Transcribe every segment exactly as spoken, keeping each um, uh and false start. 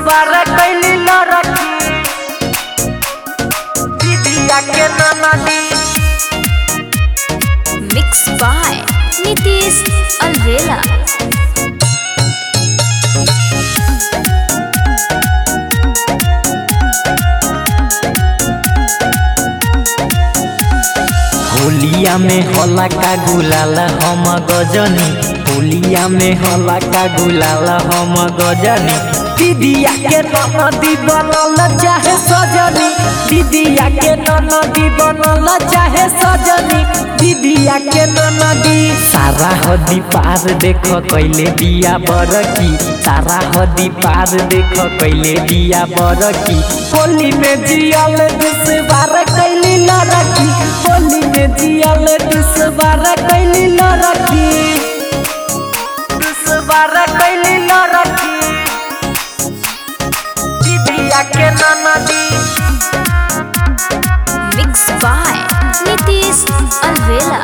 बार कैली लड़की दीदिया के ननदी। Mix by Nitish Alwela. होलिया में होला का गुलाल हम गजनी, होलिया में होला का गुलाल हम गजनी। दीदिया के ननदी बनल चाहे सजनी, दीदिया के ननदी बनल चाहे सजनी, दीदिया के ननदी। सारा हदी पार देख कैले दिया बरकी, सारा हदी पार देख कैले दिया बरकी। होली में जियल दिस बार कैली लड़की, होली में जियल दिस बार कैली लड़की, दिस बार कैली लड़की दीदिया के ननदी। Mix by Nitish Alwela.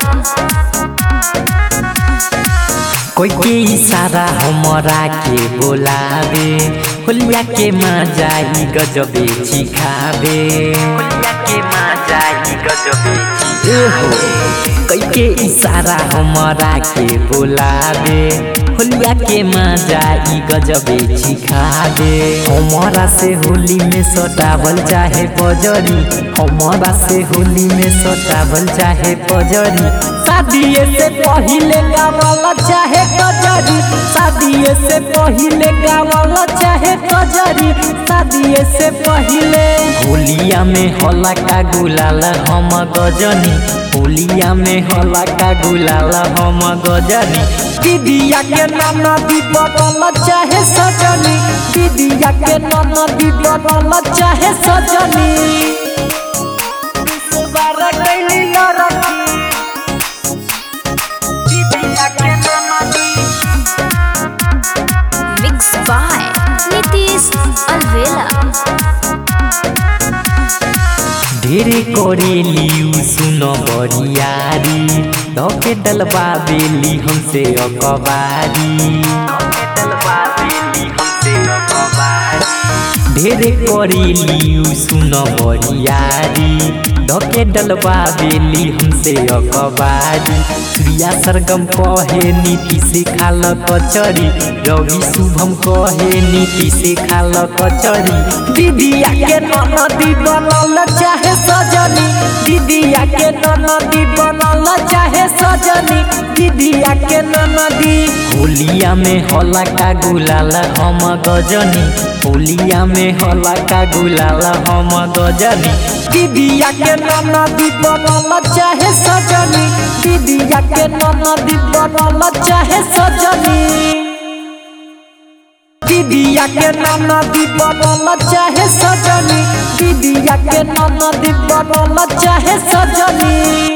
कोई के इशारा हमरा के बोलावे, होलिया के मजा ही गजबे चिखावे, होलिया के मजा ही गजबे चिखावे। कोई के इशारा हमरा के बोलावे, होलिया के मजा ही गजबे चिखावे। हमरा से होली में सटावल चाहे पजरी, हमरा से होली में सटावल चाहे पजरी। शादीए से पहिले गावल चाहे कजरी, शादीए से पहिले गावल चाहे कजरी, शादीए से पहिले। होलिया में होला का गुलाल हम गजनी, होलिया में होला का गुलाल हम गजनी। दीदिया के ननदी बनल चाहे सजनी, दीदिया के ननदी बनल चाहे सजनी, इस बार कैली लड़की दीदिया के ननदी। Mix by Nitish Alwela. ढेरे करेली सुन बरियारी, धोके डलवा बेली हमसे अकबारी, धोके डलवा बेली हमसे अकबारी। ढेरे करेली सुन बरियारी, धोके डलवा बेली हमसे अकबारी। प्रिया सरगम कहे नीति से खाल कचरी, रवि शुभम कहे नीति से खाल कचरी। दीदिया के ननदी बनल चाहे सजनी, दीदिया के ननदी बनल चाहे सजनी, दीदिया के ननदी। होलिया में होला का गुलाल हम गजनी, होलिया में होला का गुलाल हम गजनी। दीदिया के ननदी बनल चाहे सजनी, दीदिया के ननदी बनल चाहे सजनी, दीदिया के ननदी बनल चाहे सजनी, दीदिया के ननदी बनल चाहे सजनी।